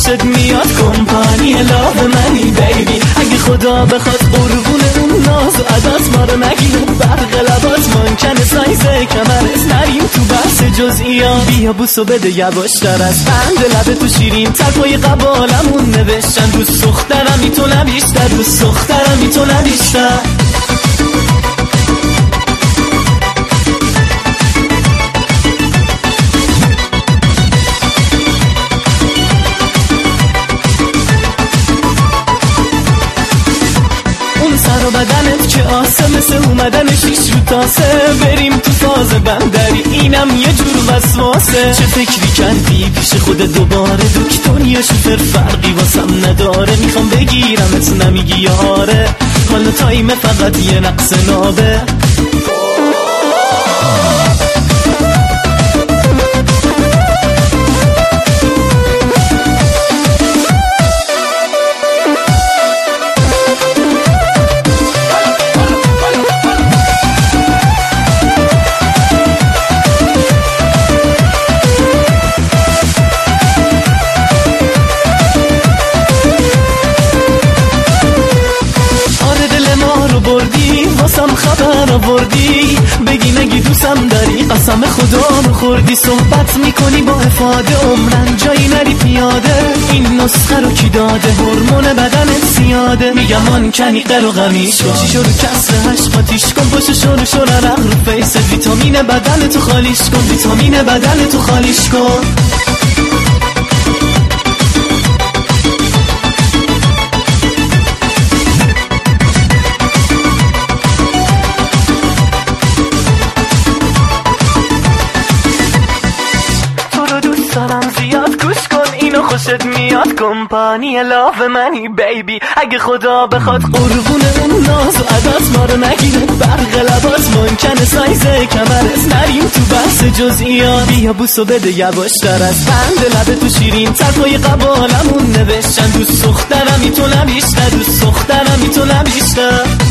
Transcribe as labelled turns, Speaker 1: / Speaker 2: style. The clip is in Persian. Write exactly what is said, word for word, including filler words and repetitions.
Speaker 1: خوشت میاد کمپانی لاف منی بیبی. اگه خدا بخواد قربون اون ناز و عدات ما رو نگیره، برق لبات ممکنه سایزه کمرت نریم تو بحث جزئیات. بیا بوسو بده یواشتر از بند لب تو شیرین ترپای قبالمون نوشتن دوست دخترمی تو نبیشتر، دوست دخترمی تو نبیشتر. سر و بدنت که آسه مثل اومدن شیش رو تاسه، بریم تو فاز بندری اینم یه جور وسواسه. چه فکری کردی پیش خود دوباره دکتر یا شوفر فرقی واسم نداره، میخوام بگیرمت نمیگی آره، حالا تایم فقط یه نقص نابه. واسم خبر آوردی بگی نگی دوستم داری، قسم خدا رو خوردی. صحبت میکنی با افاده عمرن جایی نری پیاده، این نسخه رو کی داده هورمون بدنت زیاده. میگم آن کنی قر و غمیش کن، چی شروع کسر هشت قاتیش کن، پشت شروع شروع رقم رو فیست، ویتامین بدن تو خالیش کن، ویتامین بدن تو خالیش کن. سلام زیاد گوش کن اینو خوشت میاد کمپانی لاف منی بیبی. اگه خدا بخواد قربون اون ناز و عدات ما رو نگیره، برق لبات ممکنه سایزه کمرت نریم تو بحث جزئیات. بیا بوسو بده یواشتر از بند لب تو شیرین ترپای قبالمون نوشتن دوست دخترمی تو نبیشتر، دوست دخترمی تو نبیشتر.